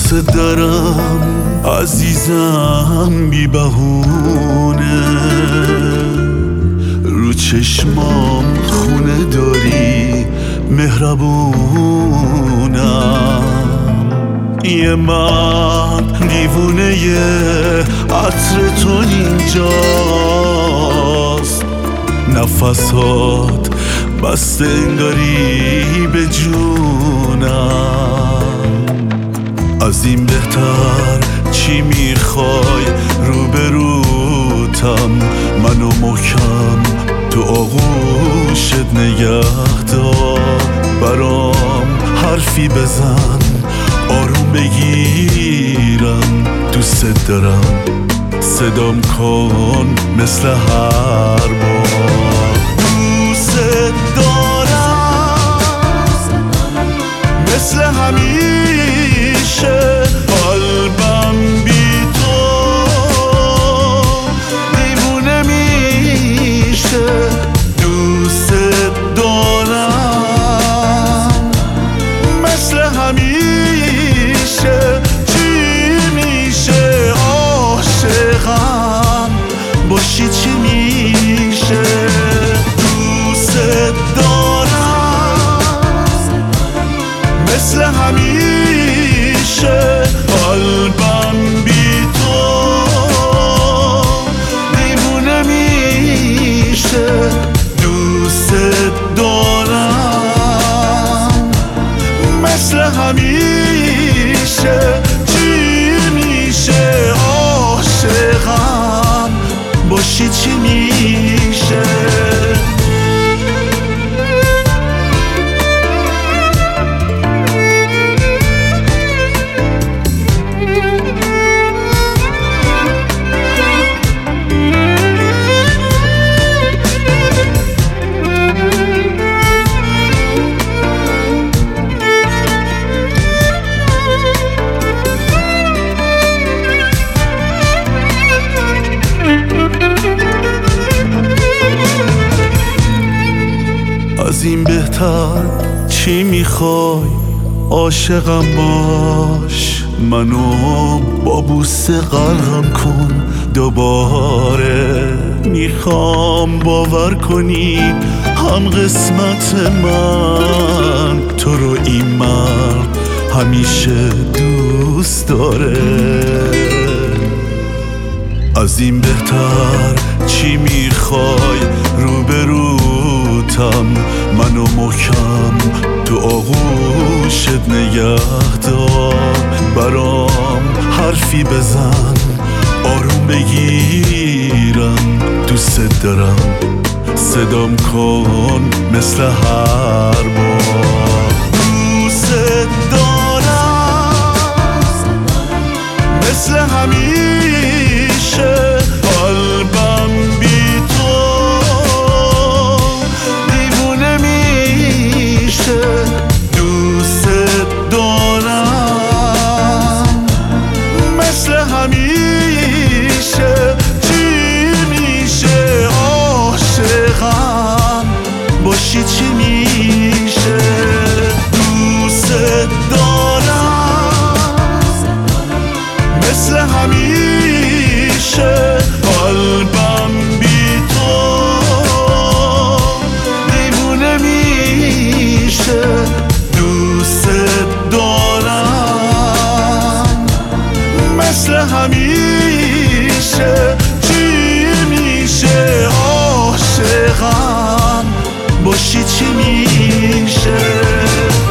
دوست دارم عزیزم بی بهونه، رو چشمام خونه داری مهربونم. یه من دیوونه عطر تو اینجاست، نفسات بسته انگاری به جونم. از این بهتر چی میخوای؟ روبروتم، منو محکم تو آغوشت نگه دار. برام حرفی بزن آروم بگیرم، دوست دارم صدام کن مثل هر بار. دوست دارم مثل همیشه، قلبم بی تو دیوونه میشه. دوست دارم مثل همیشه، چی میشه عاشقم باشی چی میشه. دوست دارم مثل همیشه، قلبم بی تو دیوونه میشه. دوست دارم مثل همیشه، چی میشه عاشقم باشی چی میشه. از این بهتر چی میخوای؟ عاشقم باش، منو با بوسه غرقم کن دوباره. میخوام باور کنی هم قسمت من تو رو این مرد همیشه دوست داره. از این بهتر چی میخوای؟ روبروتم، منو محکم تو آغوشت نگه دار. برام حرفی بزن آروم بگیرم، دوست دارم صدام کن مثل هر بار. دوست دارم مثل همیشه، قلبم بی تو دیوونه میشه. دوست دارم مثل همیشه، چی میشه عاشقم باشی چی میشه. دوست دارم مثل همیشه، قلبم بی تو دیوونه میشه. دوست دارم مثل همیشه، چی میشه عاشقم باشی چی میشه.